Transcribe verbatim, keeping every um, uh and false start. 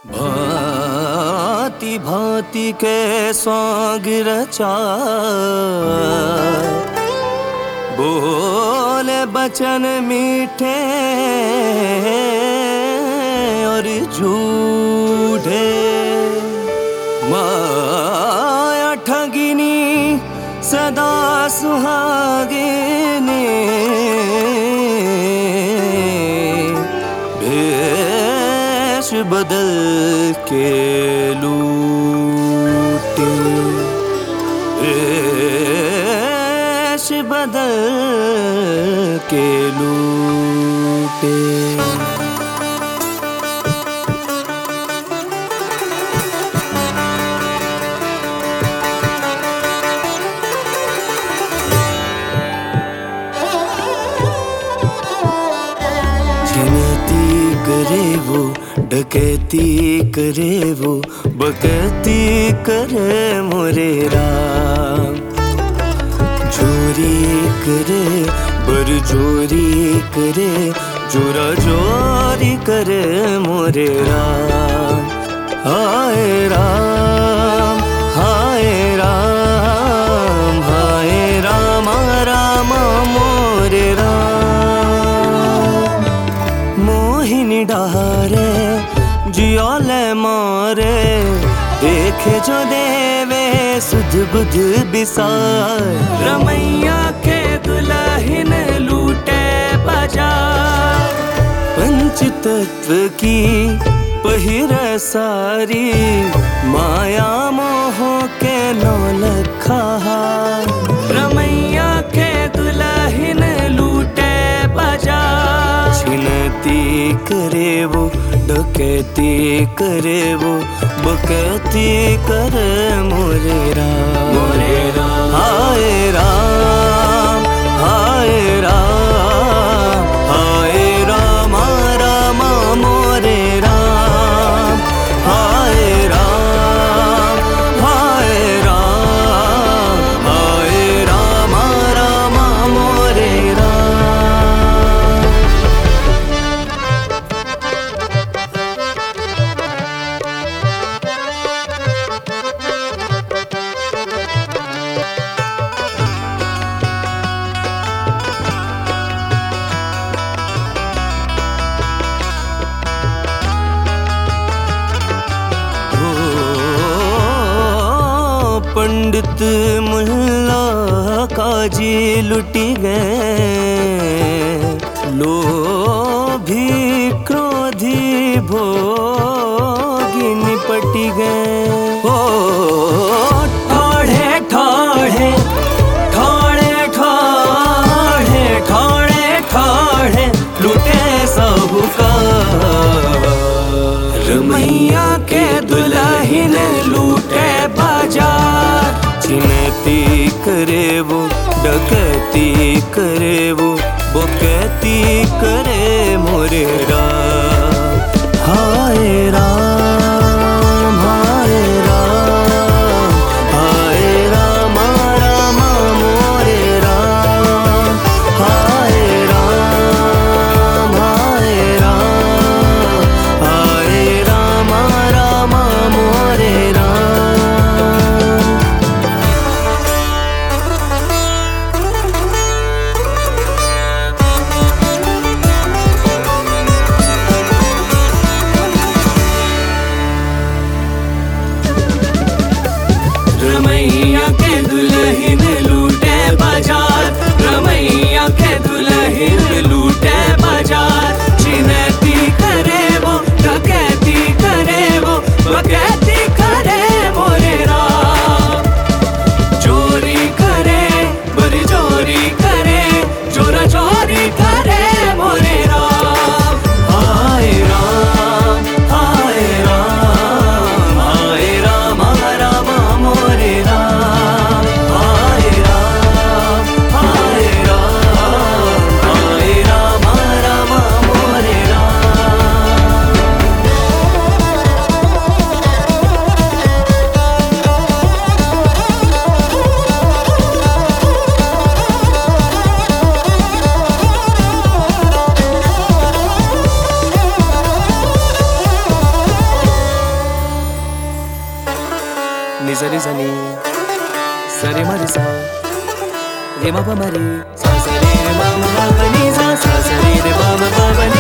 भांति भांति के सॉन्ग रचा, बोले बचन मीठे और झूठे, माया ठगिनी सदा सुहागिनी, भेष बदल के लूटे, भेष बदल के लूटे। करे वो डकैती करे वो बकैती करे मोरे राम, चोरी करे बरजोरी करे जोरा जोरी करे मोरे राम। हाय राम हाय राम हाय राम राम मोरे राम, मोहिनी डारे जियोले मारे, देखे जो देवे सुध बुध बिसार, रमैया के दुल्हन लूटे बाजार, पंचतत्व की पहिर सारी, माया मोह के नौ लखा, रमैया के दुल्हन लूटे बाजार, छिनती करे वो डकैती करे वो बकैती करे मोरे राम, मोरे राम। हाय राम हाय राम हाय राम राम मोरे राम, हाय राम हाय राम हाय राम राम मोरे राम। पंडित मुल्ला काजी लुटी गए, लोभी क्रोधी भोगी निपटी गए। ओ ठोड़े ठोड़े ठोड़े ठोड़े ठोड़े ठोड़े लुटे साहूकार, रमैया के दुल्हन लूटे बाजार, छिनती करे वो डकैती करे वो बकैती करे मोरे राम। हाय राम हाय राम हाय राम राम मोरे राम, हाय राम हाय राम हाय राम राम मोरे राम। సరి సని సరి మరి సా రే మ ప మరి సా సరి రే మ మ ప ని సా సా సరి రే మ మ ప ని